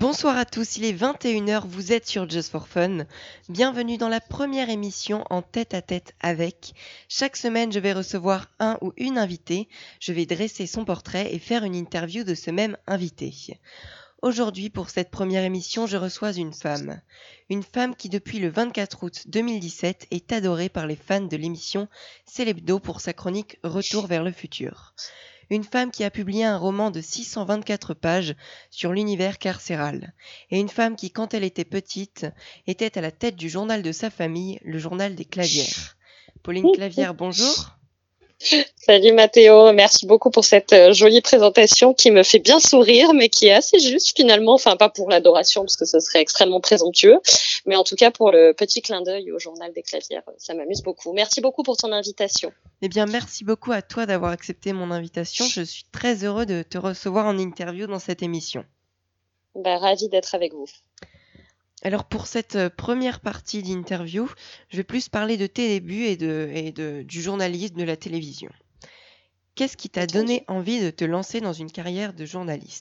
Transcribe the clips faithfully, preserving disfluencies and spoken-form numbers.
Bonsoir à tous, il est vingt et une heures, vous êtes sur Just for Fun. Bienvenue dans la première émission en tête-à-tête avec. Chaque semaine, je vais recevoir un ou une invitée, je vais dresser son portrait et faire une interview de ce même invité. Aujourd'hui, pour cette première émission, je reçois une femme. Une femme qui, depuis le vingt-quatre août deux mille dix-sept, est adorée par les fans de l'émission Célébdo pour sa chronique Retour vers le futur. Une femme qui a publié un roman de six cent vingt-quatre pages sur l'univers carcéral. Et une femme qui, quand elle était petite, était à la tête du journal de sa famille, le journal des Clavières. Pauline Clavière, bonjour. Salut Mathéo, merci beaucoup pour cette euh, jolie présentation qui me fait bien sourire, mais qui est assez juste finalement, enfin pas pour l'adoration parce que ce serait extrêmement présomptueux, mais en tout cas pour le petit clin d'œil au journal des Clavières, ça m'amuse beaucoup. Merci beaucoup pour ton invitation. Eh bien, merci beaucoup à toi d'avoir accepté mon invitation. Je suis très heureux de te recevoir en interview dans cette émission. Ben, ravie d'être avec vous. Alors pour cette euh, première partie d'interview, je vais plus parler de tes débuts et, de, et de, du journalisme, de la télévision. Qu'est-ce qui t'a donné envie de te lancer dans une carrière de journaliste ?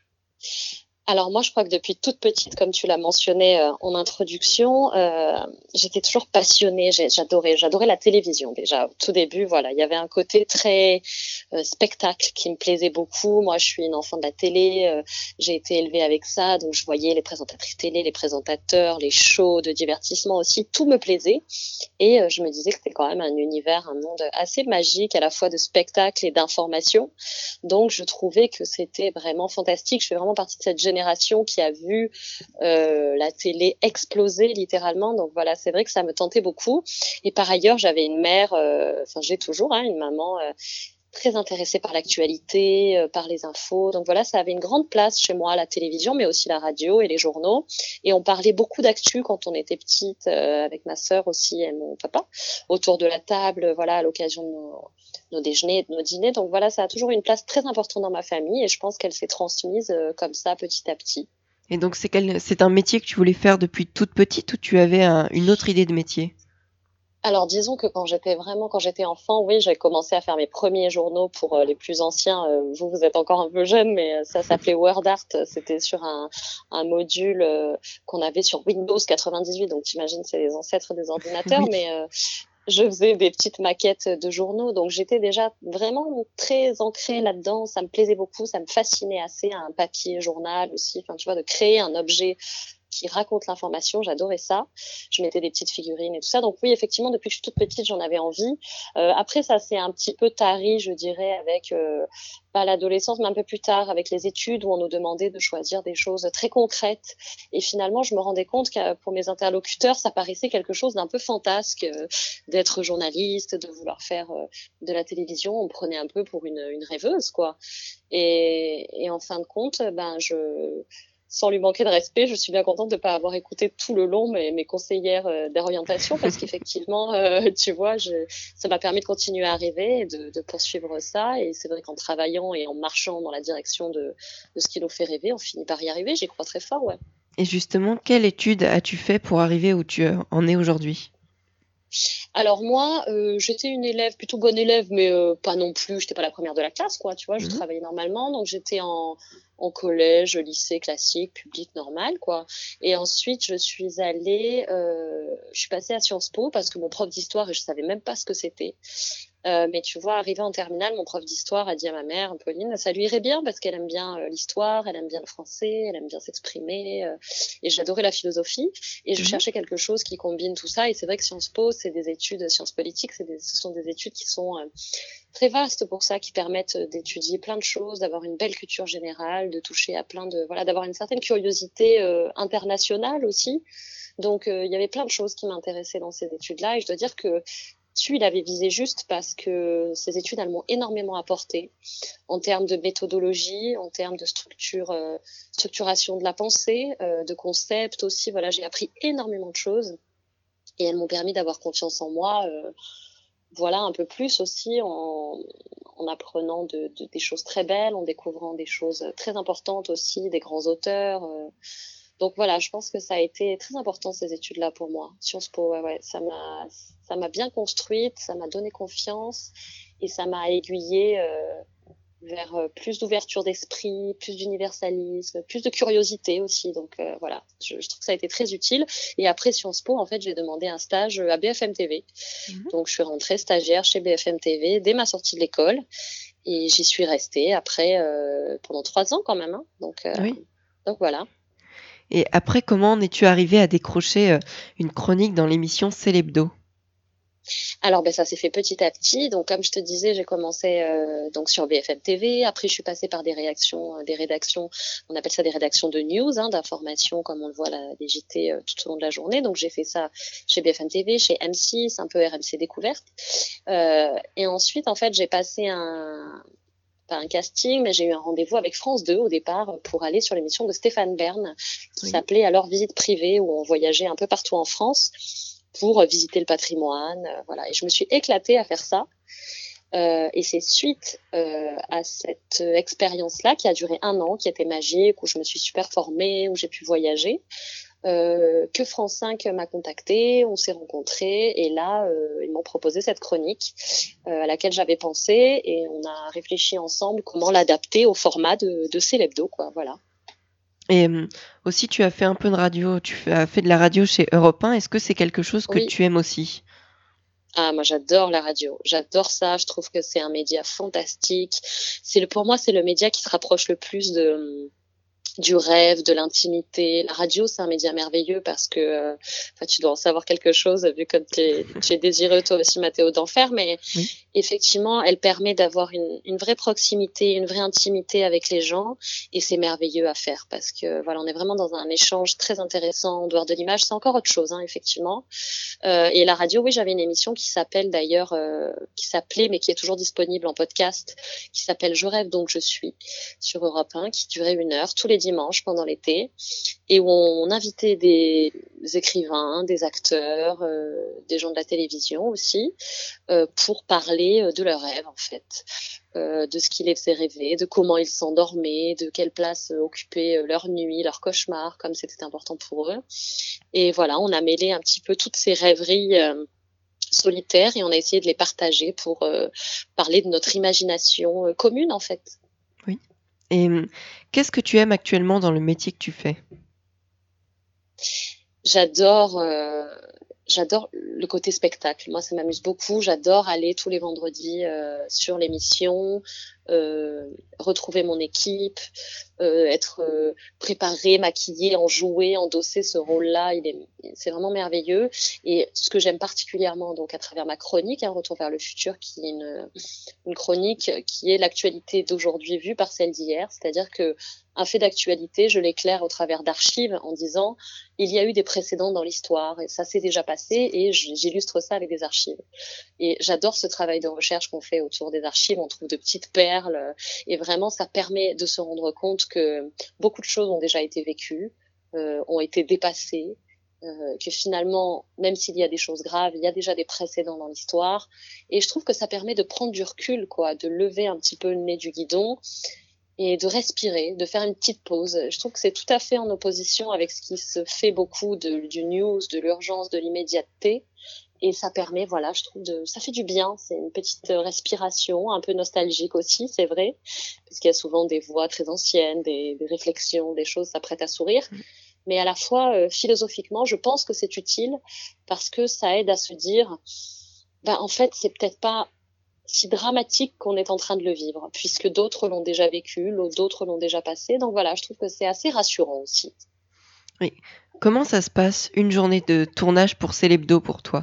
Alors moi, je crois que depuis toute petite, comme tu l'as mentionné euh, en introduction, euh, j'étais toujours passionnée. J'ai, j'adorais, j'adorais la télévision déjà. Au tout début, voilà, il y avait un côté très euh, spectacle qui me plaisait beaucoup. Moi, je suis une enfant de la télé. Euh, j'ai été élevée avec ça, donc je voyais les présentatrices télé, les présentateurs, les shows de divertissement aussi. Tout me plaisait et euh, je me disais que c'était quand même un univers, un monde assez magique, à la fois de spectacle et d'information. Donc, je trouvais que c'était vraiment fantastique. Je fais vraiment partie de cette génération qui a vu euh, la télé exploser littéralement. Donc voilà, c'est vrai que ça me tentait beaucoup. Et par ailleurs, j'avais une mère, euh, enfin j'ai toujours hein, une maman euh, très intéressée par l'actualité, euh, par les infos. Donc voilà, ça avait une grande place chez moi, la télévision, mais aussi la radio et les journaux. Et on parlait beaucoup d'actu quand on était petite, euh, avec ma sœur aussi et mon papa, autour de la table, voilà, à l'occasion de nos, nos déjeuners et de nos dîners. Donc voilà, ça a toujours eu une place très importante dans ma famille et je pense qu'elle s'est transmise euh, comme ça petit à petit. Et donc c'est, quel, c'est un métier que tu voulais faire depuis toute petite ou tu avais un, une autre idée de métier ? Alors disons que quand j'étais vraiment, quand j'étais enfant, oui, j'ai commencé à faire mes premiers journaux pour euh, les plus anciens. Euh, vous, vous êtes encore un peu jeune, mais euh, ça s'appelait WordArt. C'était sur un, un module euh, qu'on avait sur Windows quatre-vingt-dix-huit. Donc t'imagines, c'est les ancêtres des ordinateurs, Oui. mais euh, je faisais des petites maquettes de journaux. Donc j'étais déjà vraiment très ancrée là-dedans. Ça me plaisait beaucoup, ça me fascinait assez, un papier journal aussi. Enfin, tu vois, de créer un objet qui raconte l'information, j'adorais ça. Je mettais des petites figurines et tout ça. Donc oui, effectivement, depuis que je suis toute petite, j'en avais envie. Euh, après, ça s'est un petit peu tari, je dirais, avec euh, pas l'adolescence, mais un peu plus tard, avec les études où on nous demandait de choisir des choses très concrètes. Et finalement, je me rendais compte que pour mes interlocuteurs, ça paraissait quelque chose d'un peu fantasque euh, d'être journaliste, de vouloir faire euh, de la télévision. On me prenait un peu pour une, une rêveuse, quoi. Et, et en fin de compte, ben je sans lui manquer de respect, je suis bien contente de ne pas avoir écouté tout le long mes, mes conseillères euh, d'orientation parce qu'effectivement, euh, tu vois, je, ça m'a permis de continuer à rêver et de, de poursuivre ça. Et c'est vrai qu'en travaillant et en marchant dans la direction de, de ce qui nous fait rêver, on finit par y arriver. J'y crois très fort, ouais. Et justement, quelle étude as-tu fait pour arriver où tu en es aujourd'hui ? Alors moi, euh, j'étais une élève, plutôt bonne élève, mais euh, pas non plus, j'étais pas la première de la classe, quoi, tu vois, je Mhm. travaillais normalement, donc j'étais en, en collège, lycée classique, public normal, quoi. Et ensuite, je suis allée, euh, je suis passée à Sciences Po parce que mon prof d'histoire, je savais même pas ce que c'était. Euh, mais tu vois, arrivé en terminale, mon prof d'histoire a dit à ma mère, Pauline, ça lui irait bien parce qu'elle aime bien euh, l'histoire, elle aime bien le français, elle aime bien s'exprimer, euh, et j'adorais la philosophie. Et je Mhm. cherchais quelque chose qui combine tout ça. Et c'est vrai que Sciences Po, c'est des études, sciences politiques, c'est des, ce sont des études qui sont euh, très vastes pour ça, qui permettent d'étudier plein de choses, d'avoir une belle culture générale, de toucher à plein de, voilà, d'avoir une certaine curiosité euh, internationale aussi. Donc, euh, il y avait plein de choses qui m'intéressaient dans ces études-là. Et je dois dire que Dessus, il avait visé juste parce que ces études, elles m'ont énormément apporté en termes de méthodologie, en termes de structure, euh, structuration de la pensée, euh, de concepts aussi. Voilà, j'ai appris énormément de choses et elles m'ont permis d'avoir confiance en moi. Euh, voilà, un peu plus aussi en, en apprenant de, de, des choses très belles, en découvrant des choses très importantes aussi, des grands auteurs. Euh, donc voilà, je pense que ça a été très important ces études-là pour moi. Sciences Po, ouais, ouais, ça m'a, ça m'a bien construite, ça m'a donné confiance et ça m'a aiguillée euh, vers euh, plus d'ouverture d'esprit, plus d'universalisme, plus de curiosité aussi. Donc euh, voilà, je, je trouve que ça a été très utile. Et après Sciences Po, en fait, j'ai demandé un stage à B F M T V. Mmh. Donc je suis rentrée stagiaire chez B F M T V dès ma sortie de l'école. Et j'y suis restée après euh, pendant trois ans quand même. Hein. Donc, euh, Oui. donc voilà. Et après, comment en es-tu arrivée à décrocher euh, une chronique dans l'émission Célébdo ? Alors ben ça s'est fait petit à petit. Donc comme je te disais, j'ai commencé euh, donc sur B F M T V. Après je suis passée par des réactions, euh, des rédactions. On appelle ça des rédactions de news, hein, d'information, comme on le voit là, les J T euh, tout au long de la journée. Donc j'ai fait ça chez B F M T V, chez M six, un peu R M C Découverte. Euh, et ensuite en fait j'ai passé un pas un casting, mais j'ai eu un rendez-vous avec France deux au départ pour aller sur l'émission de Stéphane Bern qui oui. s'appelait alors Visite privée, où on voyageait un peu partout en France pour visiter le patrimoine, euh, voilà. Et je me suis éclatée à faire ça. Euh, et c'est suite euh, à cette expérience-là qui a duré un an, qui était magique, où je me suis super formée, où j'ai pu voyager, euh, que France cinq m'a contactée, on s'est rencontrés, et là, euh, ils m'ont proposé cette chronique euh, à laquelle j'avais pensé, et on a réfléchi ensemble comment l'adapter au format de, de Célébdo, quoi, voilà. Et euh, aussi, tu as fait un peu de radio, tu as fait de la radio chez Europe un. Est-ce que c'est quelque chose que Oui. tu aimes aussi ? Ah, moi, j'adore la radio. J'adore ça. Je trouve que c'est un média fantastique. C'est le, pour moi, c'est le média qui se rapproche le plus de, du rêve, de l'intimité. La radio, c'est un média merveilleux parce que, euh, enfin, tu dois en savoir quelque chose vu que tu es désireux toi aussi, Mathéo, d'en faire, mais oui. Effectivement, elle permet d'avoir une, une vraie proximité, une vraie intimité avec les gens, et c'est merveilleux à faire parce que voilà, on est vraiment dans un échange très intéressant en dehors de l'image. C'est encore autre chose, hein, effectivement. Euh, et la radio, oui, j'avais une émission qui s'appelle d'ailleurs, euh, qui s'appelait, mais qui est toujours disponible en podcast, qui s'appelle Je rêve donc je suis sur Europe un, qui durait une heure tous les dimanches pendant l'été, et où on invitait des écrivains, des acteurs, euh, des gens de la télévision aussi, euh, pour parler de leurs rêves en fait, euh, de ce qui les faisait rêver, de comment ils s'endormaient, de quelle place euh, occupaient leur nuit, leur cauchemar, comme c'était important pour eux. Et voilà, on a mêlé un petit peu toutes ces rêveries euh, solitaires et on a essayé de les partager pour euh, parler de notre imagination euh, commune en fait. Oui. Et euh, qu'est-ce que tu aimes actuellement dans le métier que tu fais ? J'adore, euh, j'adore le côté spectacle. Moi, ça m'amuse beaucoup. J'adore aller tous les vendredis euh, sur l'émission, euh, retrouver mon équipe, euh, être euh, préparée, maquillée, enjouée, endosser ce rôle-là. Il est, c'est vraiment merveilleux. Et ce que j'aime particulièrement, donc à travers ma chronique, un Retour vers le futur, qui est une, une chronique qui est l'actualité d'aujourd'hui vue par celle d'hier, c'est-à-dire que un fait d'actualité, je l'éclaire au travers d'archives en disant il y a eu des précédents dans l'histoire et ça s'est déjà passé et j'illustre ça avec des archives. Et j'adore ce travail de recherche qu'on fait autour des archives. On trouve de petites perles et vraiment ça permet de se rendre compte que beaucoup de choses ont déjà été vécues, euh, ont été dépassées, euh, que finalement, même s'il y a des choses graves, il y a déjà des précédents dans l'histoire. Et je trouve que ça permet de prendre du recul, quoi, de lever un petit peu le nez du guidon et de respirer, de faire une petite pause. Je trouve que c'est tout à fait en opposition avec ce qui se fait beaucoup de, du news, de l'urgence, de l'immédiateté. Et ça permet, voilà, je trouve, de, ça fait du bien. C'est une petite respiration, un peu nostalgique aussi, c'est vrai, parce qu'il y a souvent des voix très anciennes, des, des réflexions, des choses, ça prête à sourire. Mais à la fois, euh, philosophiquement, je pense que c'est utile parce que ça aide à se dire, ben, en fait, c'est peut-être pas si dramatique qu'on est en train de le vivre, puisque d'autres l'ont déjà vécu, d'autres l'ont déjà passé. Donc voilà, je trouve que c'est assez rassurant aussi. Oui. Comment ça se passe une journée de tournage pour Célébdo pour toi ?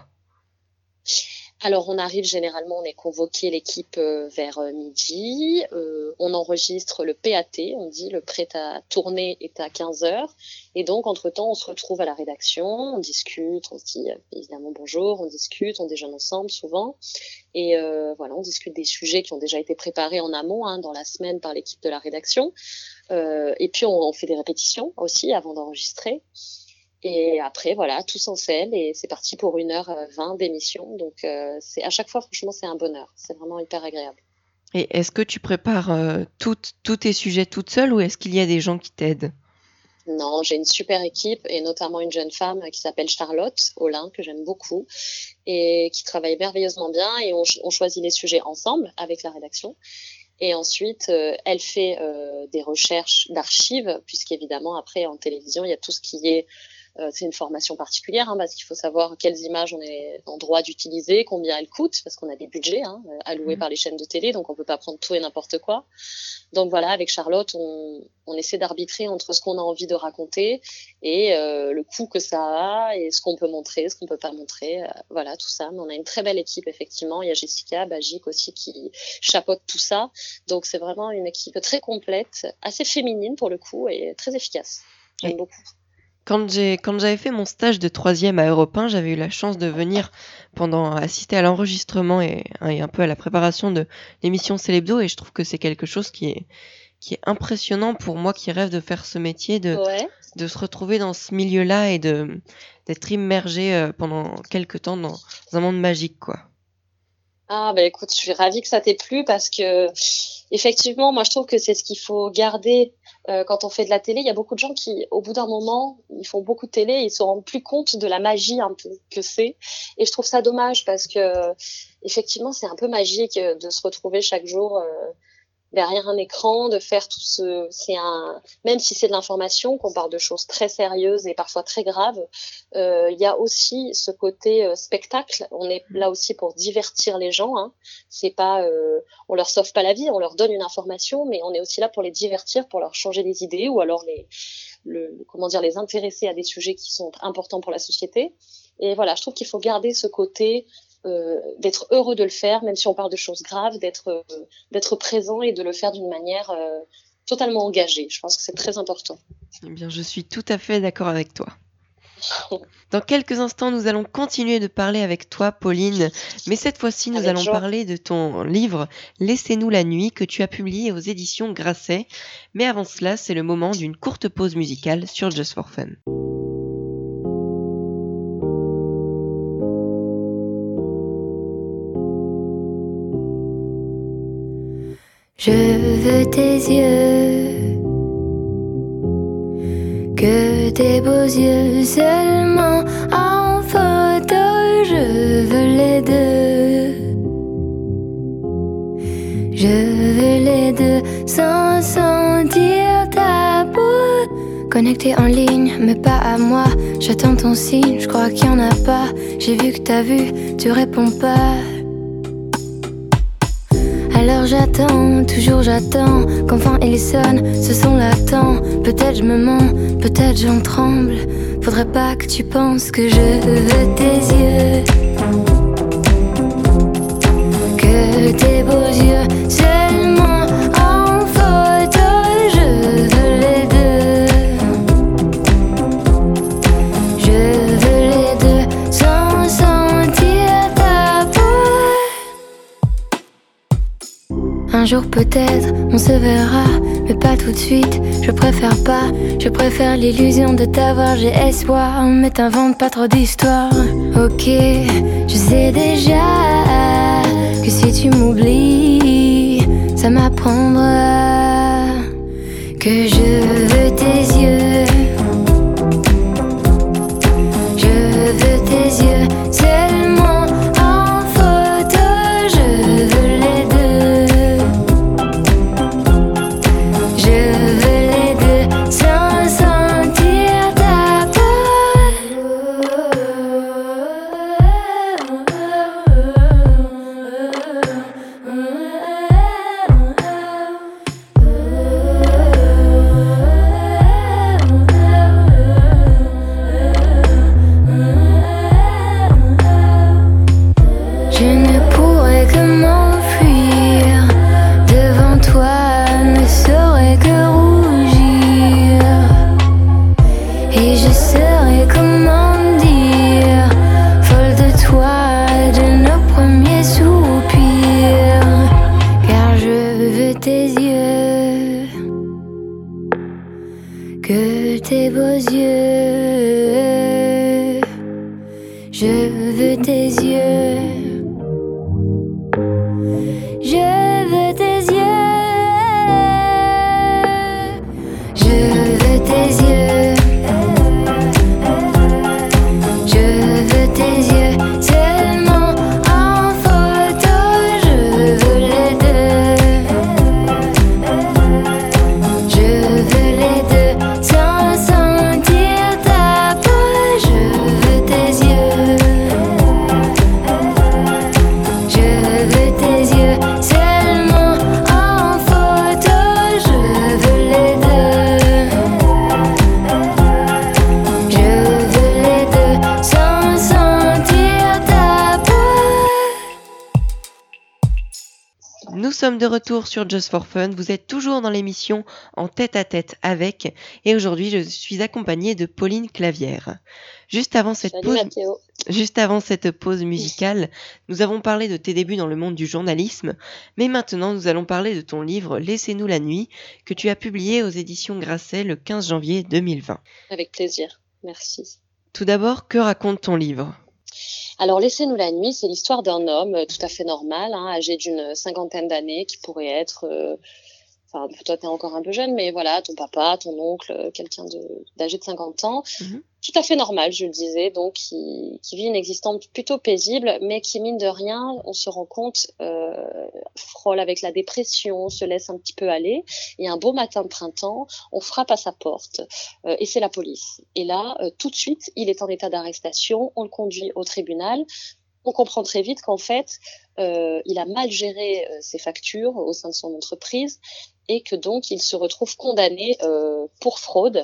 Alors on arrive généralement, on est convoqué l'équipe euh, vers euh, midi, euh, on enregistre le P A T, on dit le prêt à tourner est à quinze heures, et donc entre-temps on se retrouve à la rédaction, on discute, on se dit euh, évidemment bonjour, on discute, on déjeune ensemble souvent, et euh, voilà, on discute des sujets qui ont déjà été préparés en amont, hein, dans la semaine par l'équipe de la rédaction, euh, et puis on, on fait des répétitions aussi avant d'enregistrer. Et après, voilà, tout s'encelle et c'est parti pour une heure vingt d'émission. Donc, euh, c'est à chaque fois, franchement, c'est un bonheur. C'est vraiment hyper agréable. Et est-ce que tu prépares euh, tous tes sujets toute seule ou est-ce qu'il y a des gens qui t'aident ? Non, j'ai une super équipe et notamment une jeune femme qui s'appelle Charlotte Olin, que j'aime beaucoup et qui travaille merveilleusement bien et on, on choisit les sujets ensemble avec la rédaction. Et ensuite, euh, elle fait euh, des recherches d'archives, puisqu'évidemment, après, en télévision, il y a tout ce qui est... Euh, c'est une formation particulière, hein, parce qu'il faut savoir quelles images on est en droit d'utiliser, combien elles coûtent, parce qu'on a des budgets hein, alloués mmh. par les chaînes de télé, donc on peut pas prendre tout et n'importe quoi. Donc voilà, avec Charlotte, on, on essaie d'arbitrer entre ce qu'on a envie de raconter et euh, le coût que ça a, et ce qu'on peut montrer, ce qu'on peut pas montrer, euh, voilà, tout ça. Mais on a une très belle équipe, effectivement. Il y a Jessica Bagic aussi qui chapeaute tout ça. Donc c'est vraiment une équipe très complète, assez féminine pour le coup, et très efficace. J'aime et... beaucoup. Quand, j'ai, quand j'avais fait mon stage de troisième à Europe un, j'avais eu la chance de venir pendant assister à l'enregistrement et, et un peu à la préparation de l'émission Célébdo, et je trouve que c'est quelque chose qui est, qui est impressionnant pour moi qui rêve de faire ce métier, de, ouais. de se retrouver dans ce milieu-là et de, d'être immergé pendant quelques temps dans un monde magique, quoi. Ah bah écoute, je suis ravie que ça t'ait plu parce que effectivement, moi je trouve que c'est ce qu'il faut garder euh, quand on fait de la télé. Il y a beaucoup de gens qui, au bout d'un moment, ils font beaucoup de télé et ils se rendent plus compte de la magie un peu que c'est. Et je trouve ça dommage parce que effectivement, c'est un peu magique de se retrouver chaque jour euh, derrière un écran, de faire tout ce, c'est un, même si c'est de l'information, qu'on parle de choses très sérieuses et parfois très graves, euh, il y a aussi ce côté euh, spectacle. On est là aussi pour divertir les gens, hein. C'est pas, euh, on leur sauve pas la vie, on leur donne une information, mais on est aussi là pour les divertir, pour leur changer les idées ou alors les, le, comment dire, les intéresser à des sujets qui sont importants pour la société. Et voilà, je trouve qu'il faut garder ce côté Euh, d'être heureux de le faire, même si on parle de choses graves, d'être, euh, d'être présent et de le faire d'une manière euh, totalement engagée. Je pense que c'est très important. Eh bien, je suis tout à fait d'accord avec toi. Dans quelques instants, nous allons continuer de parler avec toi, Pauline, mais cette fois-ci, nous avec allons joie. parler de ton livre « Laissez-nous la nuit » que tu as publié aux éditions Grasset. Mais avant cela, c'est le moment d'une courte pause musicale sur Just for Fun. Je veux tes yeux, que tes beaux yeux seulement en photo, je veux les deux. Je veux les deux sans sentir ta peau. Connecté en ligne, mais pas à moi. J'attends ton signe, je crois qu'il y en a pas. J'ai vu que t'as vu, tu réponds pas. Alors j'attends, toujours j'attends qu'enfin il sonne, ce son l'attend. Peut-être je me mens, peut-être j'en tremble. Faudrait pas que tu penses que je veux tes yeux, que tes beaux yeux seulement en photo, je veux les deux. Je veux les deux sans sentir ta peau. Un jour peut-être on se verra, mais pas tout de suite, je préfère pas. Je préfère l'illusion de t'avoir, j'ai espoir, mais t'inventes pas trop d'histoires. Ok, je sais déjà que si tu m'oublies, ça m'apprendra que je veux tes yeux. Je veux tes yeux seulement en photo, je veux les deux. Je veux les deux sans sentir ta peau. Je ne pourrais que m'enfuir devant toi, ne saurais que rougir. Et je saurais comment dire, folle de toi, de nos premiers soupirs. Car je veux tes yeux, que tes beaux yeux. Je veux tes yeux. Je veux tes yeux. Je veux tes yeux. Je veux tes yeux seulement en photo, je veux les deux. sommes de retour sur Just for Fun. Vous êtes toujours dans l'émission En tête à tête avec. Et aujourd'hui, je suis accompagnée de Pauline Clavière. Juste avant cette Salut pause, Mathéo. juste avant cette pause musicale, nous avons parlé de tes débuts dans le monde du journalisme. Mais maintenant, nous allons parler de ton livre Laissez-nous la nuit, que tu as publié aux éditions Grasset le quinze janvier deux mille vingt. Avec plaisir, merci. Tout d'abord, que raconte ton livre ? Alors, Laissez-nous la nuit, c'est l'histoire d'un homme euh, tout à fait normal, hein, âgé d'une cinquantaine d'années, qui pourrait être, euh, enfin, toi t'es encore un peu jeune, mais voilà, ton papa, ton oncle, euh, quelqu'un de, d'âgé de cinquante ans, Mhm. tout à fait normal, je le disais, donc qui, qui vit une existence plutôt paisible, mais qui, mine de rien, on se rend compte, euh, frôle avec la dépression, se laisse un petit peu aller, et un beau matin de printemps, on frappe à sa porte, euh, et c'est la police. Et là, euh, tout de suite, il est en état d'arrestation, on le conduit au tribunal. On comprend très vite qu'en fait, euh, il a mal géré euh, ses factures au sein de son entreprise et que donc il se retrouve condamné euh, pour fraude.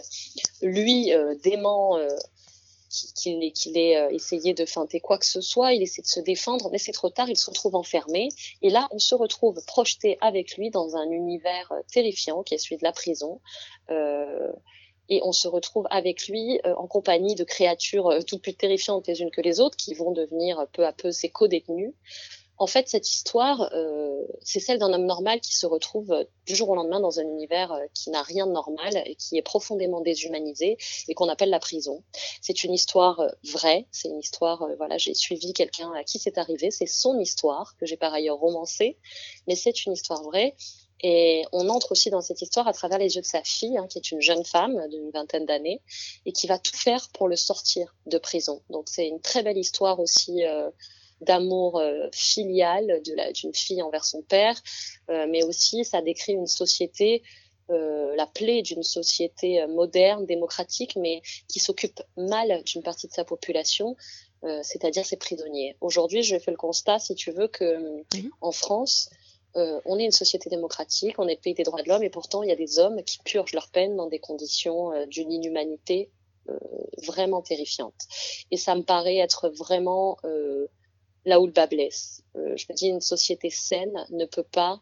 Lui euh, dément euh, qu'il ait, qu'il ait euh, essayé de feinter quoi que ce soit, il essaie de se défendre, mais c'est trop tard, il se retrouve enfermé. Et là, on se retrouve projeté avec lui dans un univers euh, terrifiant qui est celui de la prison. Euh, Et on se retrouve avec lui euh, en compagnie de créatures euh, toutes plus terrifiantes les unes que les autres qui vont devenir euh, peu à peu ses co-détenus. En fait, cette histoire, euh, c'est celle d'un homme normal qui se retrouve euh, du jour au lendemain dans un univers euh, qui n'a rien de normal et qui est profondément déshumanisé et qu'on appelle la prison. C'est une histoire euh, vraie, c'est une histoire, euh, voilà, j'ai suivi quelqu'un à qui c'est arrivé, c'est son histoire que j'ai par ailleurs romancée, mais c'est une histoire vraie. Et on entre aussi dans cette histoire à travers les yeux de sa fille, hein, qui est une jeune femme d'une vingtaine d'années et qui va tout faire pour le sortir de prison. Donc c'est une très belle histoire aussi euh, d'amour euh, filial de la, d'une fille envers son père, euh, mais aussi ça décrit une société, euh, la plaie d'une société moderne, démocratique, mais qui s'occupe mal d'une partie de sa population, euh, c'est-à-dire ses prisonniers. Aujourd'hui, je fais le constat, si tu veux, que Oui. en France, Euh, on est une société démocratique, on est le pays des droits de l'homme, et pourtant il y a des hommes qui purgent leur peine dans des conditions euh, d'une inhumanité euh, vraiment terrifiante. Et ça me paraît être vraiment euh, là où le bas blesse. Euh, je me dis, une société saine ne peut pas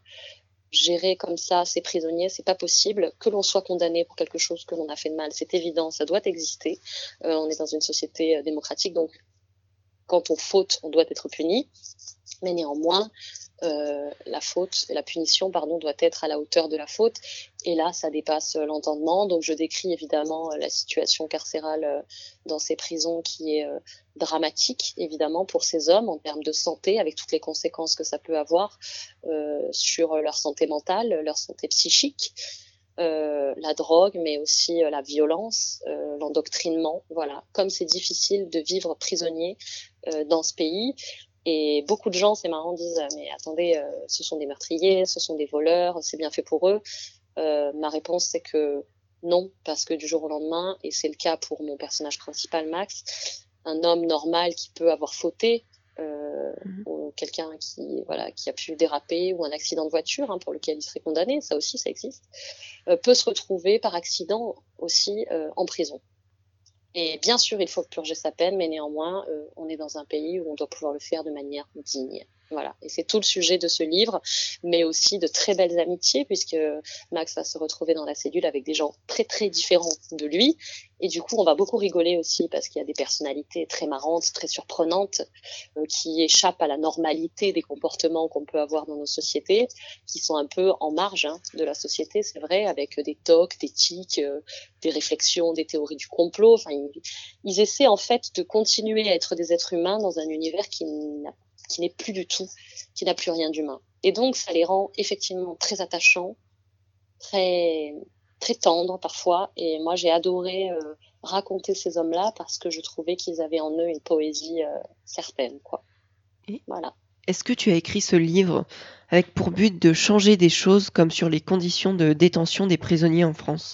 gérer comme ça ses prisonniers, c'est pas possible. Que l'on soit condamné pour quelque chose que l'on a fait de mal, c'est évident, ça doit exister. Euh, on est dans une société euh, démocratique, donc quand on faute, on doit être puni, mais néanmoins, Euh, la faute, la punition, pardon, doit être à la hauteur de la faute. Et là, ça dépasse l'entendement. Donc, je décris évidemment la situation carcérale dans ces prisons qui est euh, dramatique, évidemment, pour ces hommes en termes de santé, avec toutes les conséquences que ça peut avoir euh, sur leur santé mentale, leur santé psychique. Euh, la drogue, mais aussi euh, la violence, euh, l'endoctrinement, voilà. Comme c'est difficile de vivre prisonnier euh, dans ce pays. Et beaucoup de gens, c'est marrant, disent « mais attendez, euh, ce sont des meurtriers, ce sont des voleurs, c'est bien fait pour eux ». Euh, ma réponse, c'est que non, parce que du jour au lendemain, et c'est le cas pour mon personnage principal, Max, un homme normal qui peut avoir fauté, euh, mmh. ou quelqu'un qui, voilà, qui a pu déraper, ou un accident de voiture, hein, pour lequel il serait condamné, ça aussi, ça existe, euh, peut se retrouver par accident aussi euh, en prison. Et bien sûr, il faut purger sa peine, mais néanmoins, euh, on est dans un pays où on doit pouvoir le faire de manière digne. Voilà. Et c'est tout le sujet de ce livre, mais aussi de très belles amitiés, puisque Max va se retrouver dans la cellule avec des gens très très différents de lui. Et du coup, on va beaucoup rigoler aussi, parce qu'il y a des personnalités très marrantes, très surprenantes, euh, qui échappent à la normalité des comportements qu'on peut avoir dans nos sociétés, qui sont un peu en marge hein, de la société, c'est vrai, avec des tocs, des tics, euh, des réflexions, des théories du complot. Enfin, ils, ils essaient en fait de continuer à être des êtres humains dans un univers qui n'a qui n'est plus du tout, qui n'a plus rien d'humain. Et donc, ça les rend effectivement très attachants, très, très tendres parfois. Et moi, j'ai adoré euh, raconter ces hommes-là parce que je trouvais qu'ils avaient en eux une poésie euh, certaine, quoi. Et voilà. Est-ce que tu as écrit ce livre avec pour but de changer des choses comme sur les conditions de détention des prisonniers en France ?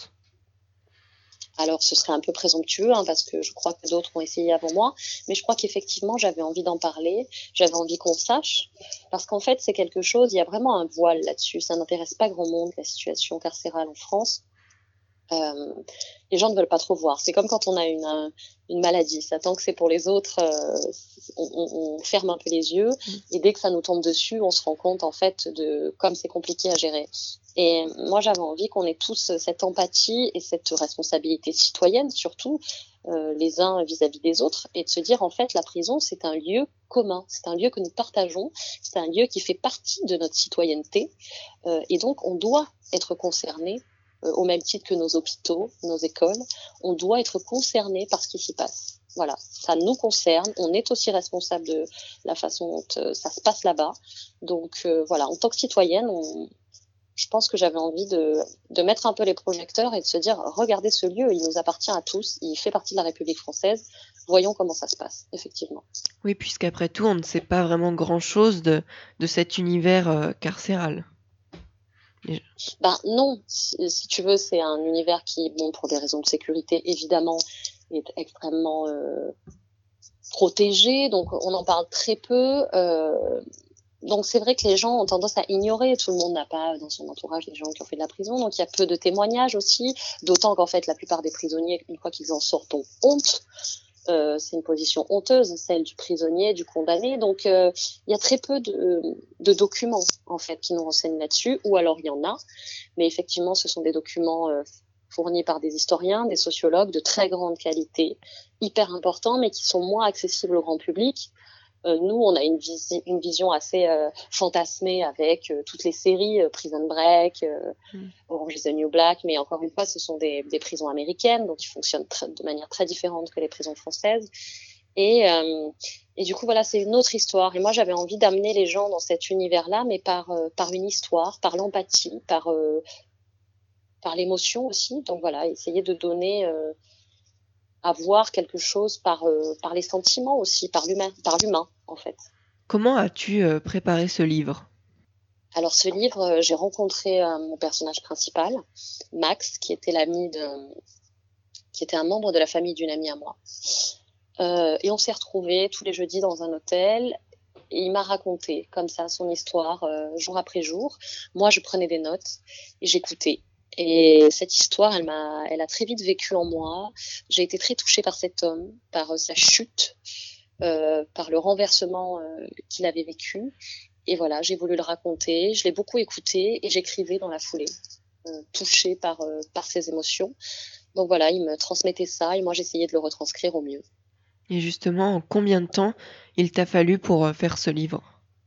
Alors, ce serait un peu présomptueux, hein, parce que je crois que d'autres ont essayé avant moi, mais je crois qu'effectivement, j'avais envie d'en parler, j'avais envie qu'on sache, parce qu'en fait, c'est quelque chose, il y a vraiment un voile là-dessus, ça n'intéresse pas grand monde, la situation carcérale en France, Euh, les gens ne veulent pas trop voir. C'est comme quand on a une, un, une maladie. Ça, tant que c'est pour les autres, euh, on, on, on ferme un peu les yeux. Mmh. Et dès que ça nous tombe dessus, on se rend compte en fait de comme c'est compliqué à gérer. Et moi, j'avais envie qu'on ait tous cette empathie et cette responsabilité citoyenne, surtout euh, les uns vis-à-vis des autres, et de se dire en fait, la prison, c'est un lieu commun, c'est un lieu que nous partageons, c'est un lieu qui fait partie de notre citoyenneté, euh, et donc on doit être concerné. Euh, au même titre que nos hôpitaux, nos écoles, on doit être concerné par ce qui s'y passe. Voilà, ça nous concerne, on est aussi responsable de la façon dont euh, ça se passe là-bas. Donc euh, voilà, en tant que citoyenne, on, je pense que j'avais envie de, de mettre un peu les projecteurs et de se dire, regardez ce lieu, il nous appartient à tous, il fait partie de la République française, voyons comment ça se passe, effectivement. Oui, puisqu'après tout, on ne sait pas vraiment grand-chose de, de cet univers euh, carcéral. Ben non, si, si tu veux, c'est un univers qui, bon, pour des raisons de sécurité, évidemment, est extrêmement euh, protégé, donc on en parle très peu. Euh, donc c'est vrai que les gens ont tendance à ignorer, tout le monde n'a pas dans son entourage des gens qui ont fait de la prison, donc il y a peu de témoignages aussi, d'autant qu'en fait la plupart des prisonniers, une fois qu'ils en sortent, ont honte. Euh, c'est une position honteuse, celle du prisonnier, du condamné. Donc, il euh, y a très peu de, de documents, en fait, qui nous renseignent là-dessus, ou alors il y en a. Mais effectivement, ce sont des documents euh, fournis par des historiens, des sociologues de très grande qualité, hyper importants, mais qui sont moins accessibles au grand public. Euh, nous, on a une, visi- une vision assez euh, fantasmée avec euh, toutes les séries, euh, Prison Break, euh, mm. Orange is the New Black, mais encore une fois, ce sont des, des prisons américaines, donc ils fonctionnent tr- de manière très différente que les prisons françaises. Et, euh, et du coup, voilà, c'est une autre histoire. Et moi, j'avais envie d'amener les gens dans cet univers-là, mais par, euh, par une histoire, par l'empathie, par, euh, par l'émotion aussi. Donc voilà, essayer de donner... Euh, à voir quelque chose par, euh, par les sentiments aussi, par l'humain, par l'humain en fait. Comment as-tu euh, préparé ce livre ? Alors ce livre, euh, j'ai rencontré euh, mon personnage principal, Max, qui était l'ami de, qui était un membre de la famille d'une amie à moi. Euh, et on s'est retrouvés tous les jeudis dans un hôtel. Et il m'a raconté comme ça son histoire euh, jour après jour. Moi, je prenais des notes et j'écoutais. Et cette histoire, elle m'a, elle a très vite vécu en moi. J'ai été très touchée par cet homme, par euh, sa chute, euh, par le renversement euh, qu'il avait vécu. Et voilà, j'ai voulu le raconter. Je l'ai beaucoup écouté et j'écrivais dans la foulée, euh, touchée par euh, par ses émotions. Donc voilà, il me transmettait ça et moi j'essayais de le retranscrire au mieux. Et justement, en combien de temps il t'a fallu pour euh, faire ce livre ?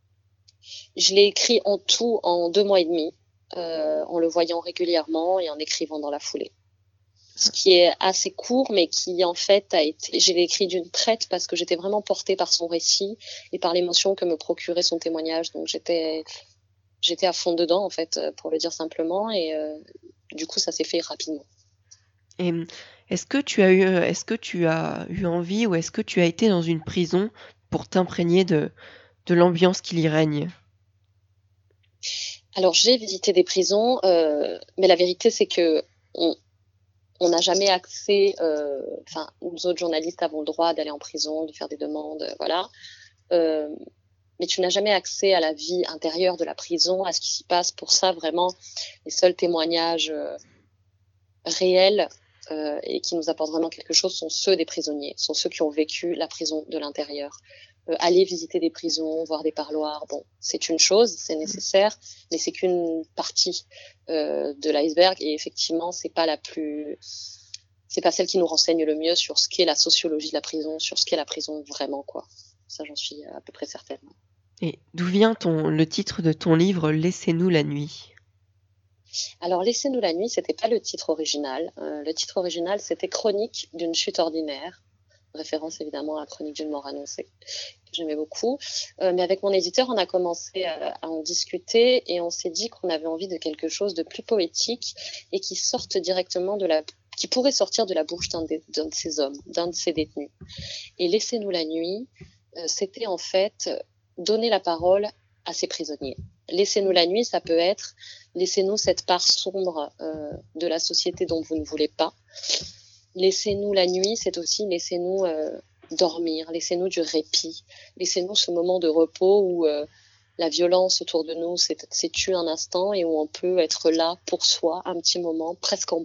Je l'ai écrit en tout en deux mois et demi. Euh, en le voyant régulièrement et en écrivant dans la foulée. Ce qui est assez court, mais qui en fait a été... Je l'ai écrit d'une traite parce que j'étais vraiment portée par son récit et par l'émotion que me procurait son témoignage. Donc j'étais, j'étais à fond dedans en fait, pour le dire simplement, et euh, du coup ça s'est fait rapidement. Et est-ce que tu as eu, est-ce que tu as eu envie ou est-ce que tu as été dans une prison pour t'imprégner de, de l'ambiance qui y règne ? Alors j'ai visité des prisons, euh, mais la vérité c'est que on on n'a jamais accès. Enfin, euh, nous autres journalistes avons le droit d'aller en prison, de faire des demandes, voilà. Euh, mais tu n'as jamais accès à la vie intérieure de la prison, à ce qui s'y passe. Pour ça, vraiment, les seuls témoignages euh, réels euh, et qui nous apportent vraiment quelque chose sont ceux des prisonniers, sont ceux qui ont vécu la prison de l'intérieur. Euh, aller visiter des prisons, voir des parloirs, bon, c'est une chose, c'est nécessaire, mais c'est qu'une partie euh, de l'iceberg et effectivement, c'est pas la plus, c'est pas celle qui nous renseigne le mieux sur ce qu'est la sociologie de la prison, sur ce qu'est la prison vraiment, quoi. Ça, j'en suis à peu près certaine. Et d'où vient ton, le titre de ton livre « Laissez-nous la nuit » ? Alors, Laissez-nous la nuit, c'était pas le titre original. Euh, le titre original, c'était Chronique d'une chute ordinaire. Référence évidemment à la Chronique d'une mort annoncée, que j'aimais beaucoup. Euh, mais avec mon éditeur, on a commencé à, à en discuter et on s'est dit qu'on avait envie de quelque chose de plus poétique et qui sorte directement de la, qui pourrait sortir de la bouche d'un de, d'un de ces hommes, d'un de ces détenus. Et Laissez-nous la nuit, euh, c'était en fait donner la parole à ces prisonniers. Laissez-nous la nuit, ça peut être laissez-nous cette part sombre euh, de la société dont vous ne voulez pas. Laissez-nous la nuit, c'est aussi laissez-nous euh, dormir, laissez-nous du répit, laissez-nous ce moment de repos où euh, la violence autour de nous s'est, s'est tue un instant et où on peut être là pour soi un petit moment, presque en paix.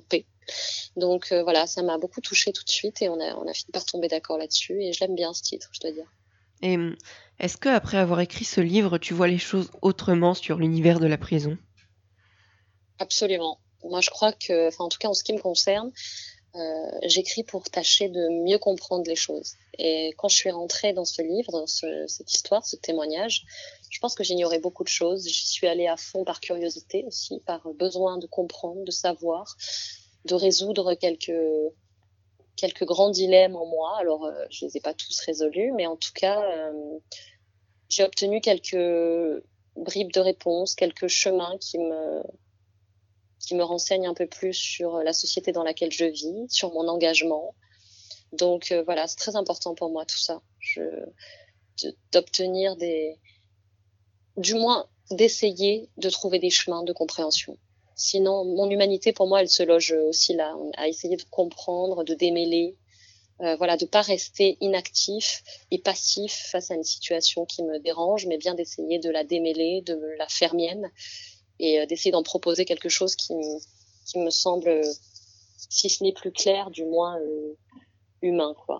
Donc euh, voilà, ça m'a beaucoup touchée tout de suite et on a, on a fini par tomber d'accord là-dessus et je l'aime bien ce titre, je dois dire. Et hum, est-ce que après avoir écrit ce livre, tu vois les choses autrement sur l'univers de la prison? Absolument. Moi, je crois que, enfin, en tout cas, en ce qui me concerne, euh, j'écris pour tâcher de mieux comprendre les choses. Et quand je suis rentrée dans ce livre, dans ce, cette histoire, ce témoignage, je pense que j'ignorais beaucoup de choses. J'y suis allée à fond par curiosité aussi, par besoin de comprendre, de savoir, de résoudre quelques quelques grands dilemmes en moi. Alors, euh, je les ai pas tous résolus, mais en tout cas, euh, j'ai obtenu quelques bribes de réponses, quelques chemins qui me qui me renseignent un peu plus sur la société dans laquelle je vis, sur mon engagement. Donc euh, voilà, c'est très important pour moi tout ça. Je, de, d'obtenir des, du moins d'essayer de trouver des chemins de compréhension. Sinon, mon humanité pour moi, elle se loge aussi là, à essayer de comprendre, de démêler, euh, voilà, de pas rester inactif et passif face à une situation qui me dérange, mais bien d'essayer de la démêler, de la faire mienne et euh, d'essayer d'en proposer quelque chose qui, qui me semble, euh, si ce n'est plus clair, du moins euh, humain, quoi.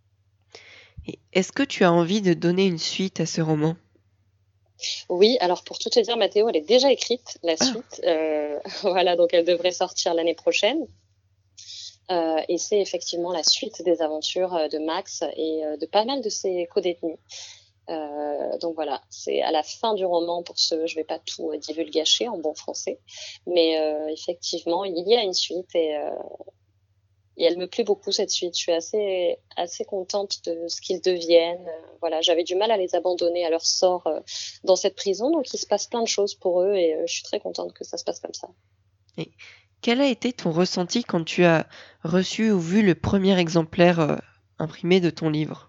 Et est-ce que tu as envie de donner une suite à ce roman? Oui, alors pour tout te dire, Mathéo, elle est déjà écrite, la Ah, suite. Euh, voilà, donc elle devrait sortir l'année prochaine. Euh, et c'est effectivement la suite des aventures euh, de Max et euh, de pas mal de ses co-détenus. Euh, donc voilà, c'est à la fin du roman pour ce, je vais pas tout euh, divulgacher en bon français, mais euh, effectivement, il y a une suite et, euh, et elle me plaît beaucoup cette suite. Je suis assez assez contente de ce qu'ils deviennent. Euh, voilà, j'avais du mal à les abandonner à leur sort euh, dans cette prison, donc il se passe plein de choses pour eux et euh, je suis très contente que ça se passe comme ça. et quel a été ton ressenti quand tu as reçu ou vu le premier exemplaire euh, imprimé de ton livre?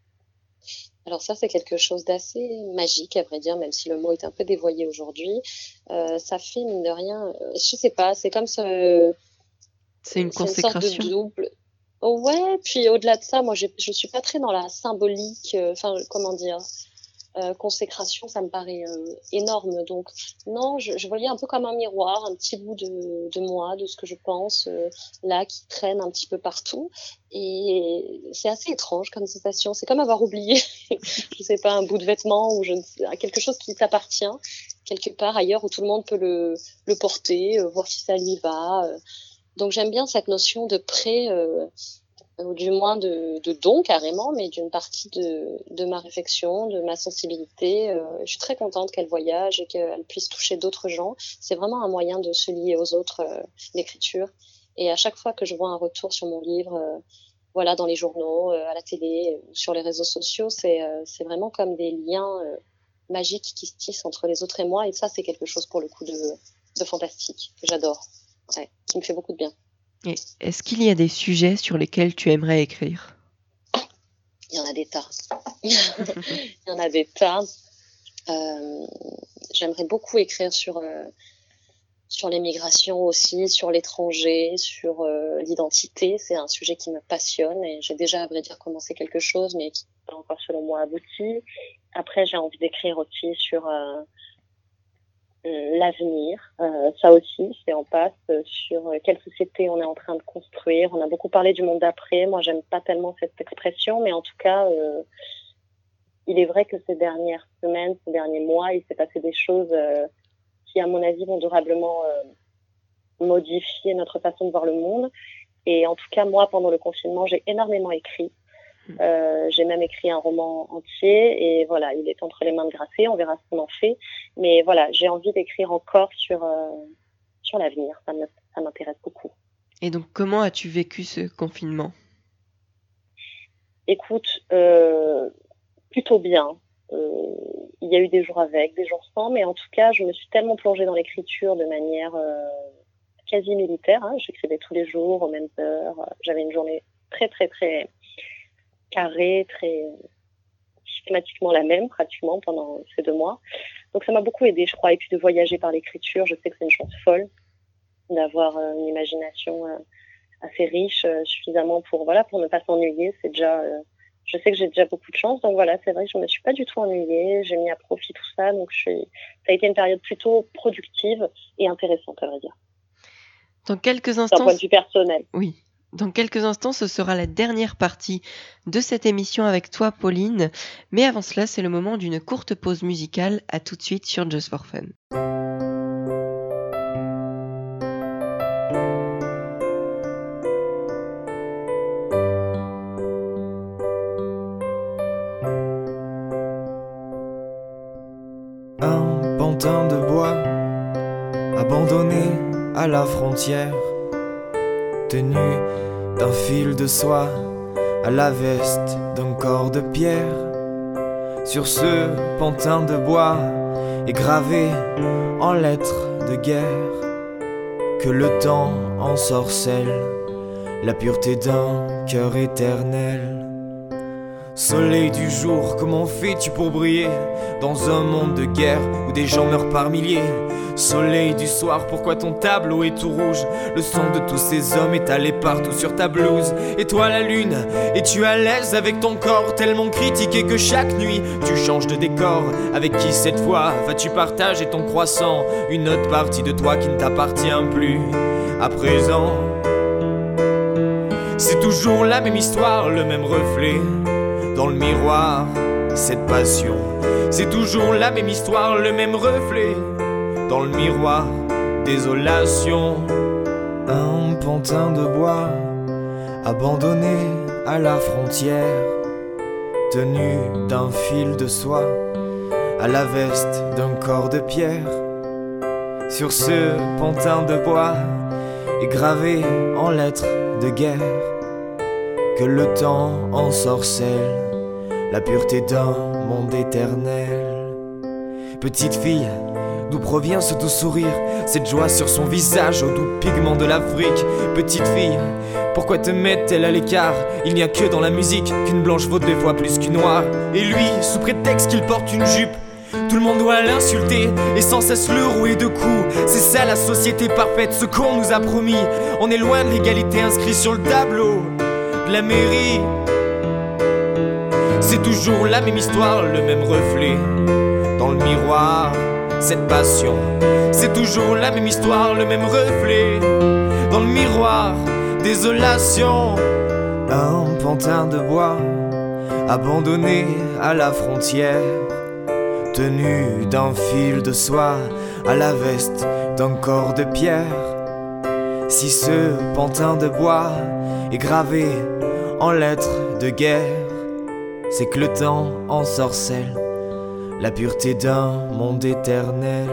Alors ça, c'est quelque chose d'assez magique, à vrai dire, même si le mot est un peu dévoyé aujourd'hui. Euh, ça fait, mine de rien, euh, je sais pas, c'est comme ce, C'est une c'est une sorte de consécration? double. Ouais, puis au-delà de ça, moi, j'ai- je suis pas très dans la symbolique, euh, enfin, comment dire, euh, consécration, ça me paraît euh, énorme. Donc, non, je, je voyais un peu comme un miroir, un petit bout de, de moi, de ce que je pense, euh, là, qui traîne un petit peu partout. Et c'est assez étrange comme sensation. C'est comme avoir oublié, je sais pas, un bout de vêtement ou je ne sais, quelque chose qui t'appartient quelque part ailleurs où tout le monde peut le, le porter, euh, voir si ça lui va. euh. Donc, j'aime bien cette notion de prêt. Euh, ou du moins de, de don carrément, mais d'une partie de, de ma réflexion, de ma sensibilité. Euh, je suis très contente qu'elle voyage et qu'elle puisse toucher d'autres gens. C'est vraiment un moyen de se lier aux autres, euh, l'écriture. Et à chaque fois que je vois un retour sur mon livre, euh, voilà, dans les journaux, euh, à la télé, euh, sur les réseaux sociaux, c'est, euh, c'est vraiment comme des liens euh, magiques qui se tissent entre les autres et moi. Et ça, c'est quelque chose pour le coup de, de fantastique, que j'adore, ouais, qui me fait beaucoup de bien. Et est-ce qu'il y a des sujets sur lesquels tu aimerais écrire? Il y en a des tas. Il y en a des tas. Euh, j'aimerais beaucoup écrire sur euh, sur les migrations aussi, sur l'étranger, sur euh, l'identité. C'est un sujet qui me passionne et j'ai déjà, à vrai dire, commencé quelque chose, mais qui n'est pas encore, selon moi, abouti. Après, j'ai envie d'écrire aussi sur euh, l'avenir. Euh, ça aussi, c'est en passe, euh, sur quelle société on est en train de construire. On a beaucoup parlé du monde d'après. Moi, j'aime pas tellement cette expression, mais en tout cas, euh, il est vrai que ces dernières semaines, ces derniers mois, il s'est passé des choses euh, qui, à mon avis, vont durablement euh, modifier notre façon de voir le monde. Et en tout cas, moi, pendant le confinement, j'ai énormément écrit. Euh, j'ai même écrit un roman entier et voilà, il est entre les mains de Grasset, on verra ce qu'on en fait. Mais voilà, j'ai envie d'écrire encore sur, euh, sur l'avenir, ça, me, ça m'intéresse beaucoup. Et donc, comment as-tu vécu ce confinement? Écoute, euh, plutôt bien. Euh, il y a eu des jours avec, des jours sans, mais en tout cas, je me suis tellement plongée dans l'écriture de manière euh, quasi militaire. Hein. J'écrivais tous les jours, aux mêmes heures. J'avais une journée très, très, très carrée, très systématiquement la même, pratiquement, pendant ces deux mois. Donc, ça m'a beaucoup aidée, je crois. Et puis, de voyager par l'écriture, je sais que c'est une chance folle d'avoir euh, une imagination euh, assez riche, euh, suffisamment pour, voilà, pour ne pas s'ennuyer. C'est déjà... Euh, je sais que j'ai déjà beaucoup de chance, donc voilà, c'est vrai que je me suis pas du tout ennuyée, j'ai mis à profit tout ça, donc je suis... ça a été une période plutôt productive et intéressante, à vrai dire. Dans quelques d'un instants, point de vue personnel. oui, dans quelques instants, ce sera la dernière partie de cette émission avec toi, Pauline. Mais avant cela, c'est le moment d'une courte pause musicale. À tout de suite sur Just for Fun. Un pantin de bois abandonné à la frontière, tenu d'un fil de soie à la veste d'un corps de pierre. Sur ce pantin de bois est gravé en lettres de guerre que le temps ensorcelle la pureté d'un cœur éternel. Soleil du jour, comment fais-tu pour briller dans un monde de guerre où des gens meurent par milliers? Soleil du soir, pourquoi ton tableau est tout rouge? Le sang de tous ces hommes est allé partout sur ta blouse. Et toi la lune, es-tu à l'aise avec ton corps tellement critiqué que chaque nuit tu changes de décor? Avec qui cette fois vas-tu partager ton croissant? Une autre partie de toi qui ne t'appartient plus à présent. C'est toujours la même histoire, le même reflet dans le miroir, cette passion. C'est toujours la même histoire, le même reflet dans le miroir, désolation. Un pantin de bois abandonné à la frontière, tenu d'un fil de soie à la veste d'un corps de pierre. Sur ce pantin de bois est gravé en lettres de guerre que le temps ensorcelle la pureté d'un monde éternel. Petite fille, d'où provient ce doux sourire, cette joie sur son visage aux doux pigments de l'Afrique? Petite fille, pourquoi te met-elle à l'écart? Il n'y a que dans la musique qu'une blanche vaut deux fois plus qu'une noire. Et lui, sous prétexte qu'il porte une jupe, tout le monde doit l'insulter et sans cesse le rouer de coups. C'est ça la société parfaite, ce qu'on nous a promis. On est loin de l'égalité inscrite sur le tableau de la mairie. C'est toujours la même histoire, le même reflet dans le miroir, cette passion. C'est toujours la même histoire, le même reflet dans le miroir, désolation. Un pantin de bois abandonné à la frontière, tenu d'un fil de soie à la veste d'un corps de pierre. Si ce pantin de bois est gravé en lettres de guerre, c'est que le temps ensorcelle la pureté d'un monde éternel.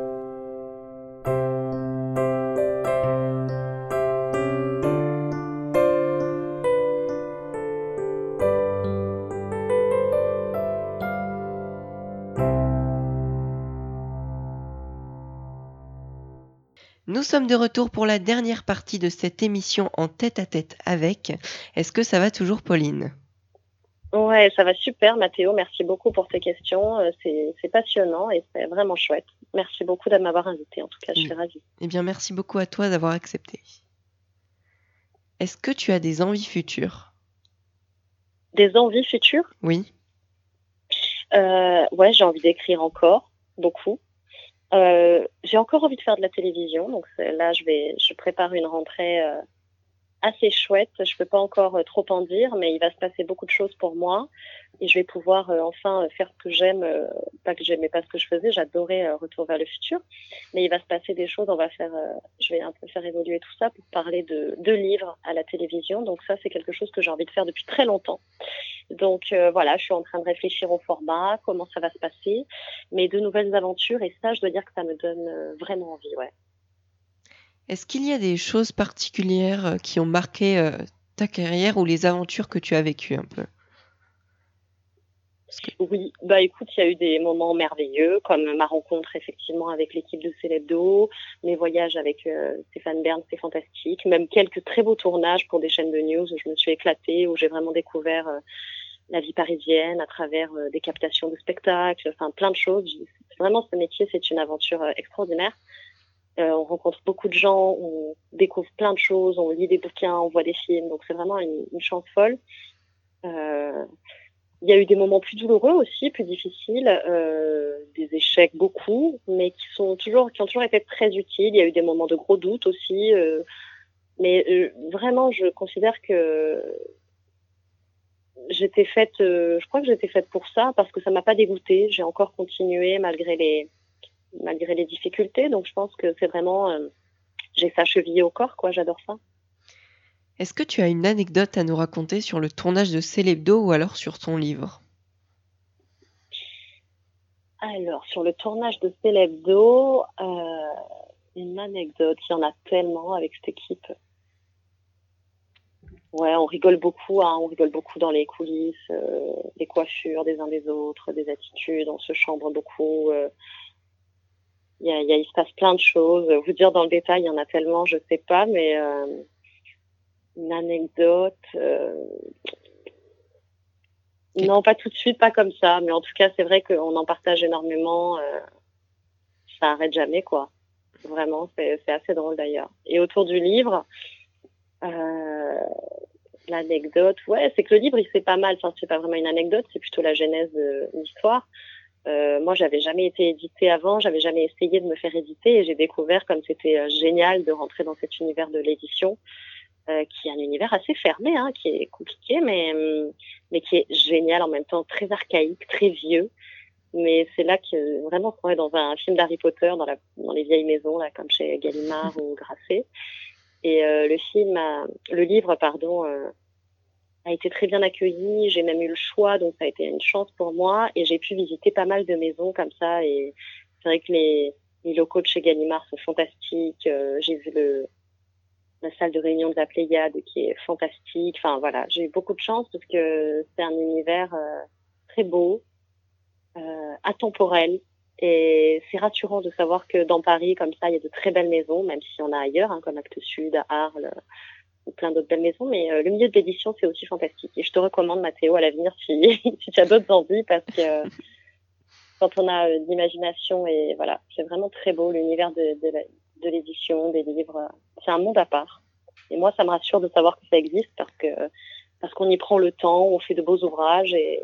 Nous sommes de retour pour la dernière partie de cette émission en tête-à-tête avec. Est-ce que ça va toujours, Pauline ? Ouais, ça va super, Mathéo. Merci beaucoup pour tes questions. Euh, C'est, c'est passionnant et c'est vraiment chouette. Merci beaucoup de m'avoir invité. En tout cas, je suis ravie. Eh bien, merci beaucoup à toi d'avoir accepté. Est-ce que tu as des envies futures ? Des envies futures ? Oui. Euh, ouais, j'ai envie d'écrire encore, beaucoup. Euh, j'ai encore envie de faire de la télévision. Donc c'est- là, je vais, je prépare une rentrée euh, assez chouette. Je peux pas encore euh, trop en dire, mais il va se passer beaucoup de choses pour moi et je vais pouvoir euh, enfin euh, faire ce que j'aime. euh, pas que j'aimais pas ce que je faisais, j'adorais euh, Retour vers le futur, mais il va se passer des choses. On va faire, euh, je vais un peu faire évoluer tout ça pour parler de, de livres à la télévision. Donc ça, c'est quelque chose que j'ai envie de faire depuis très longtemps. Donc euh, voilà, je suis en train de réfléchir au format, comment ça va se passer, mais de nouvelles aventures et ça, je dois dire que ça me donne euh, vraiment envie, ouais. Est-ce qu'il y a des choses particulières euh, qui ont marqué euh, ta carrière ou les aventures que tu as vécues un peu ? Parce que- Oui, bah écoute, il y a eu des moments merveilleux, comme ma rencontre effectivement avec l'équipe de Célébdo, mes voyages avec euh, Stéphane Bern, c'est fantastique, même quelques très beaux tournages pour des chaînes de news où je me suis éclatée, où j'ai vraiment découvert euh, la vie parisienne à travers euh, des captations de spectacles, enfin plein de choses. C'est- Vraiment, ce métier, c'est une aventure euh, extraordinaire. Euh, on rencontre beaucoup de gens, on découvre plein de choses, on lit des bouquins, on voit des films, donc c'est vraiment une, une chance folle. Euh, il y a eu des moments plus douloureux aussi, plus difficiles, euh, des échecs beaucoup, mais qui sont toujours, qui ont toujours été très utiles. Il y a eu des moments de gros doutes aussi, euh, mais euh, vraiment, je considère que j'étais faite, euh, je crois que j'étais faite pour ça parce que ça m'a pas dégoûtée. J'ai encore continué malgré les, malgré les difficultés. Donc je pense que c'est vraiment, euh, j'ai ça chevillé au corps, quoi. J'adore ça. Est-ce que tu as une anecdote à nous raconter sur le tournage de Célébdo ou alors sur ton livre? Alors sur le tournage de Célébdo, euh, une anecdote, il y en a tellement avec cette équipe. Ouais, on rigole beaucoup, hein, on rigole beaucoup dans les coulisses, euh, les coiffures des uns des autres, des attitudes, on se chambre beaucoup. Euh, il y a, il y a, il se passe plein de choses. Vous dire dans le détail, il y en a tellement, je sais pas, mais euh, une anecdote. Euh, non, pas tout de suite, pas comme ça, mais en tout cas, c'est vrai qu'on en partage énormément. Euh, ça arrête jamais, quoi. Vraiment, c'est, c'est assez drôle d'ailleurs. Et autour du livre. Euh, l'anecdote, ouais, c'est que le livre, il fait pas mal. Enfin, c'est pas vraiment une anecdote, c'est plutôt la genèse de l'histoire. Euh, moi, j'avais jamais été éditée avant, j'avais jamais essayé de me faire éditer et j'ai découvert comme c'était euh, génial de rentrer dans cet univers de l'édition, euh, qui est un univers assez fermé, hein, qui est compliqué, mais mais qui est génial en même temps, très archaïque, très vieux. Mais c'est là que vraiment, on se croirait dans un film d'Harry Potter, dans la dans les vieilles maisons là, comme chez Gallimard ou Grasset. Et euh, le film, a, le livre, pardon, euh, a été très bien accueilli. J'ai même eu le choix, donc ça a été une chance pour moi. Et j'ai pu visiter pas mal de maisons comme ça. Et c'est vrai que les, les locaux de chez Gallimard sont fantastiques. Euh, j'ai vu le, la salle de réunion de la Pléiade qui est fantastique. Enfin voilà, j'ai eu beaucoup de chance parce que c'est un univers euh, très beau, euh, atemporel. Et c'est rassurant de savoir que dans Paris, comme ça, il y a de très belles maisons, même s'il y en a ailleurs, hein, comme Actes Sud, à Arles, ou plein d'autres belles maisons. Mais euh, le milieu de l'édition, c'est aussi fantastique. Et je te recommande, Mathéo, à l'avenir, si, si tu as d'autres envies, parce que quand on a euh, de l'imagination, et voilà, c'est vraiment très beau, l'univers de, de, la, de l'édition, des livres. C'est un monde à part. Et moi, ça me rassure de savoir que ça existe, parce que parce qu'on y prend le temps, on fait de beaux ouvrages, et,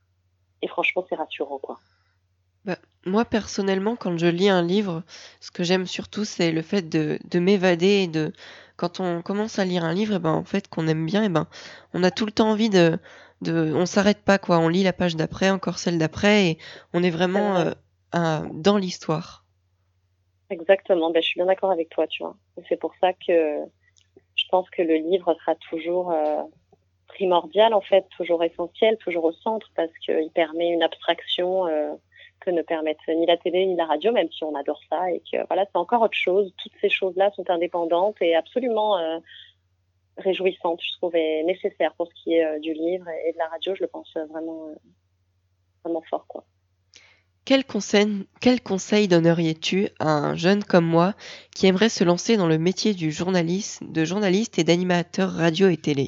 et franchement, c'est rassurant, quoi. Bah, moi, personnellement, quand je lis un livre, ce que j'aime surtout, c'est le fait de, de m'évader et de... Quand on commence à lire un livre, et ben, en fait, qu'on aime bien, et ben, on a tout le temps envie de... de on s'arrête pas, quoi. On lit la page d'après, encore celle d'après, et on est vraiment euh, un- dans l'histoire. Exactement, ben, je suis bien d'accord avec toi, tu vois. Et c'est pour ça que je pense que le livre sera toujours euh, primordial, en fait, toujours essentiel, toujours au centre, parce qu'il permet une abstraction euh, que ne permettent ni la télé ni la radio, même si on adore ça, et que voilà, c'est encore autre chose. Toutes ces choses-là sont indépendantes et absolument euh, réjouissantes, je trouve, et nécessaires pour ce qui est euh, du livre et de la radio. Je le pense euh, vraiment, euh, vraiment fort, quoi. Quel conseil, quel conseil donneriez-tu à un jeune comme moi qui aimerait se lancer dans le métier du journaliste, de journaliste et d'animateur radio et télé?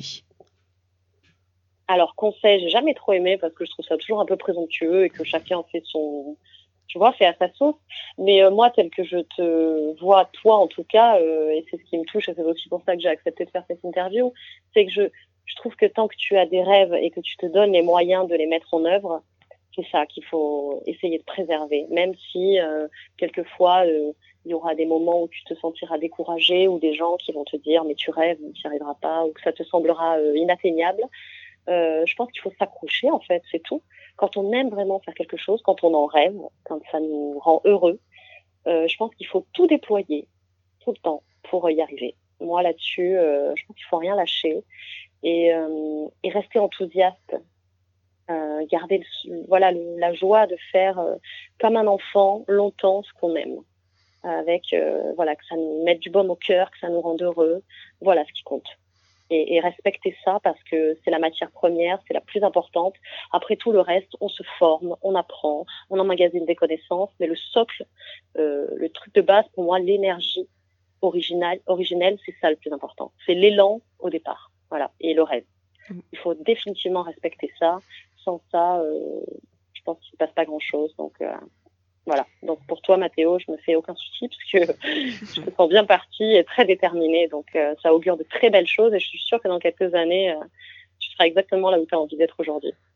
Alors, conseil, j'ai jamais trop aimé parce que je trouve ça toujours un peu présomptueux et que chacun fait son, tu vois, fait à sa sauce. Mais euh, moi, tel que je te vois, toi en tout cas, euh, et c'est ce qui me touche, et c'est aussi pour ça que j'ai accepté de faire cette interview, c'est que je, je trouve que tant que tu as des rêves et que tu te donnes les moyens de les mettre en œuvre, c'est ça qu'il faut essayer de préserver. Même si, euh, quelquefois, euh, il y aura des moments où tu te sentiras découragé ou des gens qui vont te dire « mais tu rêves, tu n'y arriveras pas » ou que ça te semblera euh, inatteignable. Euh, je pense qu'il faut s'accrocher, en fait, c'est tout. Quand on aime vraiment faire quelque chose, quand on en rêve, quand ça nous rend heureux, euh, je pense qu'il faut tout déployer, tout le temps, pour y arriver. Moi, là-dessus, euh, je pense qu'il faut rien lâcher et, euh, et rester enthousiaste. Euh, garder le, voilà, le, la joie de faire euh, comme un enfant longtemps ce qu'on aime. Avec, euh, voilà, que ça nous mette du baume au cœur, que ça nous rende heureux. Voilà ce qui compte. Et, et respecter ça parce que c'est la matière première, c'est la plus importante. Après tout le reste, on se forme, on apprend, on emmagasine des connaissances, mais le socle, euh, le truc de base pour moi, l'énergie originale, originelle, c'est ça le plus important. C'est l'élan au départ, voilà, et le rêve. Il faut définitivement respecter ça. Sans ça, euh, je pense qu'il ne se passe pas grand-chose. Donc euh, voilà. Donc pour toi, Mathéo, je me fais aucun souci parce que je me sens bien partie et très déterminée. Donc euh, ça augure de très belles choses et je suis sûre que dans quelques années, euh, tu seras exactement là où tu as envie d'être aujourd'hui.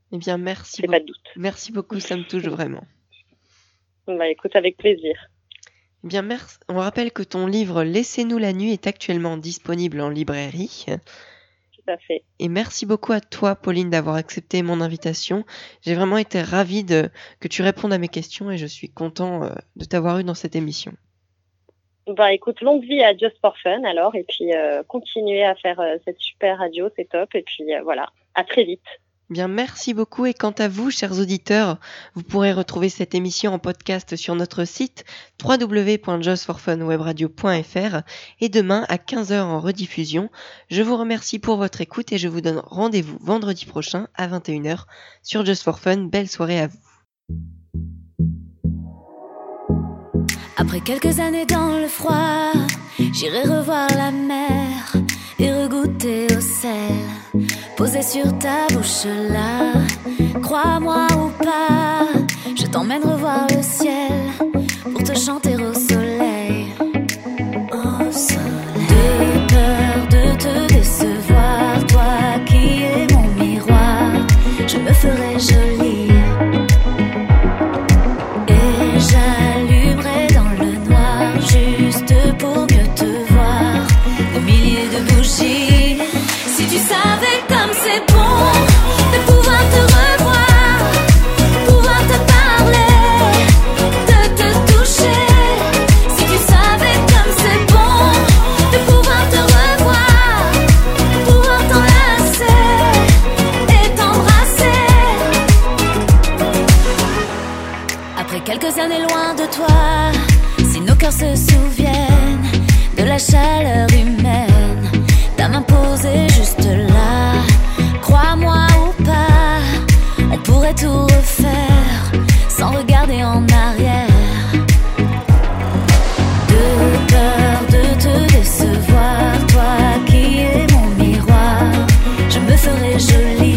Eh bien, merci J'ai beaucoup. pas de doute. Merci beaucoup, ça me touche vraiment. Bah écoute, avec plaisir. Eh bien, merci. On rappelle que ton livre Laissez-nous la nuit est actuellement disponible en librairie. Tout à fait. Et merci beaucoup à toi, Pauline, d'avoir accepté mon invitation. J'ai vraiment été ravie de, que tu répondes à mes questions et je suis content euh, de t'avoir eu dans cette émission. Bah écoute, longue vie à Just for Fun alors, et puis euh, continuez à faire euh, cette super radio, c'est top, et puis euh, voilà, à très vite. Bien, merci beaucoup. Et quant à vous, chers auditeurs, vous pourrez retrouver cette émission en podcast sur notre site w w w point just for fun web radio point f r et demain à quinze heures en rediffusion. Je vous remercie pour votre écoute et je vous donne rendez-vous vendredi prochain à vingt et une heures sur Just for Fun. Belle soirée à vous. Après quelques années dans le froid, j'irai revoir la mer et regoûter au sel posé sur ta bouche là. Crois-moi ou pas, je t'emmène revoir le ciel pour te chanter au soleil. Au soleil. De peur de te décevoir, toi qui es mon miroir, je me ferai jolie et j'allumerai dans le noir juste pour mieux te voir au milieu de bougies. Si tu savais comme c'est bon de pouvoir te revoir, pouvoir te parler, de te toucher. Si tu savais comme c'est bon de pouvoir te revoir, pouvoir t'enlacer et t'embrasser. Après quelques années loin de toi, si nos cœurs se souviennent de la chaleur humaine, ta main posée juste là, crois-moi ou pas, on pourrait tout refaire sans regarder en arrière. De peur de te décevoir, toi qui es mon miroir, je me ferai jolie